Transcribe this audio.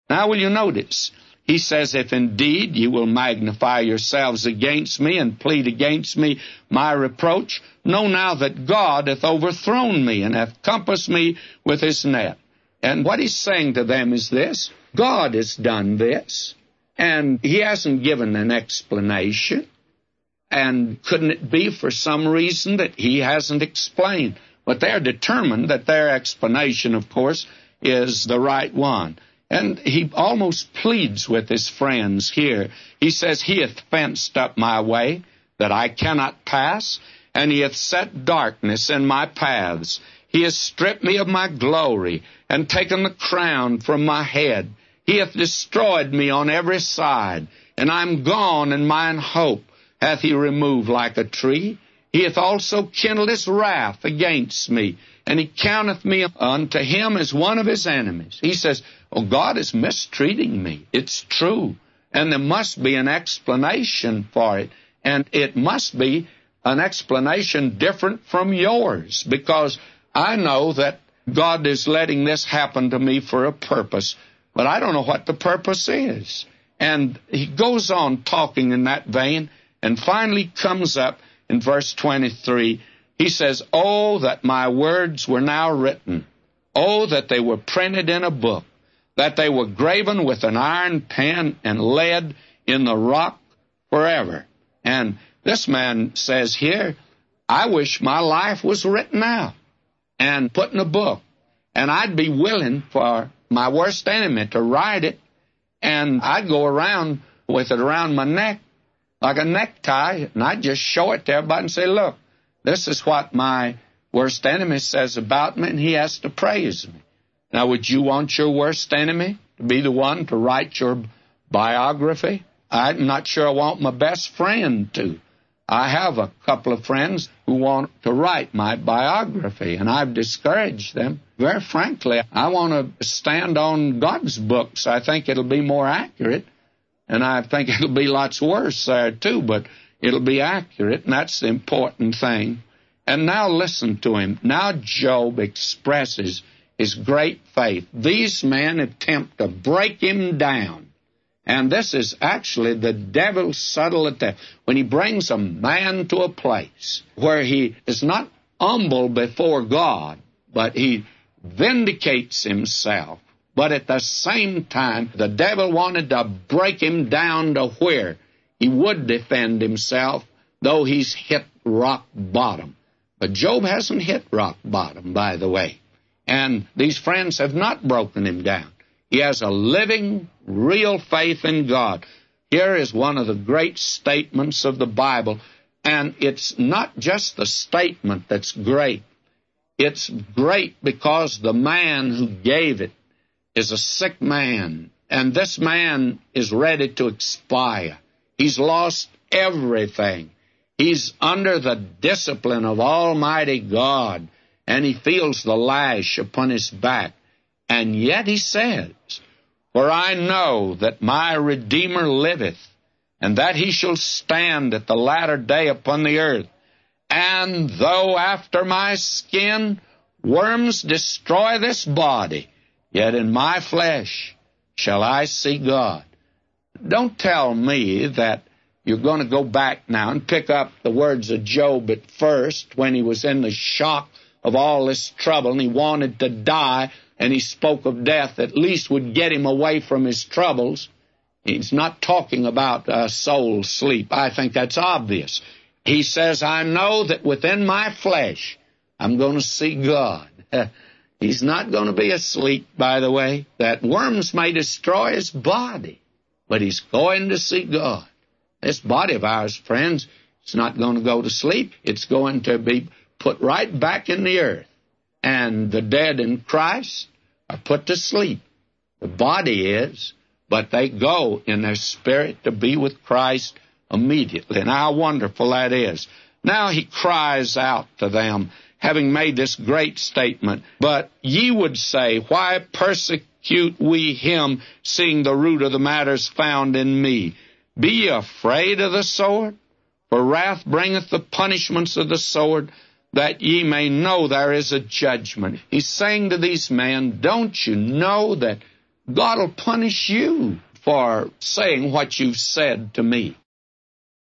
Now will you notice? He says, if indeed you will magnify yourselves against me and plead against me my reproach, know now that God hath overthrown me and hath compassed me with his net. And what he's saying to them is this: God has done this, and he hasn't given an explanation. And couldn't it be for some reason that he hasn't explained? But they're determined that their explanation, of course, is the right one. And he almost pleads with his friends here. He says, he hath fenced up my way, that I cannot pass, and he hath set darkness in my paths. He hath stripped me of my glory, and taken the crown from my head. He hath destroyed me on every side, and I am gone, and mine hope hath he removed like a tree. He hath also kindled his wrath against me, and he counteth me unto him as one of his enemies. He says, oh, God is mistreating me. It's true. And there must be an explanation for it. And it must be an explanation different from yours, because I know that God is letting this happen to me for a purpose, but I don't know what the purpose is. And he goes on talking in that vein, and finally comes up in verse 23. He says, oh, that my words were now written. Oh, that they were printed in a book, that they were graven with an iron pen and lead in the rock forever. And this man says here, I wish my life was written out and put in a book. And I'd be willing for my worst enemy to write it, and I'd go around with it around my neck like a necktie, and I'd just show it to everybody and say, look, this is what my worst enemy says about me, and he has to praise me. Now, would you want your worst enemy to be the one to write your biography? I'm not sure I want my best friend to. I have a couple of friends who want to write my biography, and I've discouraged them. Very frankly, I want to stand on God's books. I think it'll be more accurate, and I think it'll be lots worse there too, but it'll be accurate, and that's the important thing. And now listen to him. Now Job expresses his great faith. These men attempt to break him down. And this is actually the devil's subtle attack. When he brings a man to a place where he is not humble before God, but he vindicates himself. But at the same time, the devil wanted to break him down to where he would defend himself, though he's hit rock bottom. But Job hasn't hit rock bottom, by the way. And these friends have not broken him down. He has a living, real faith in God. Here is one of the great statements of the Bible, and it's not just the statement that's great. It's great because the man who gave it is a sick man, and this man is ready to expire. He's lost everything. He's under the discipline of Almighty God, and he feels the lash upon his back. And yet he says, for I know that my Redeemer liveth, and that he shall stand at the latter day upon the earth. And though after my skin worms destroy this body, yet in my flesh shall I see God. Don't tell me that you're going to go back now and pick up the words of Job at first when he was in the shock of all this trouble and he wanted to die, and he spoke of death at least would get him away from his troubles. He's not talking about soul sleep. I think that's obvious. He says, I know that within my flesh I'm going to see God. He's not going to be asleep, by the way. That worms may destroy his body, but he's going to see God. This body of ours, friends, it's not going to go to sleep. It's going to be put right back in the earth. And the dead in Christ are put to sleep. The body is, but they go in their spirit to be with Christ immediately. And how wonderful that is. Now he cries out to them, having made this great statement, but ye would say, why persecute we him, seeing the root of the matter is found in me? Be ye afraid of the sword? For wrath bringeth the punishments of the sword, that ye may know there is a judgment. He's saying to these men, don't you know that God will punish you for saying what you've said to me.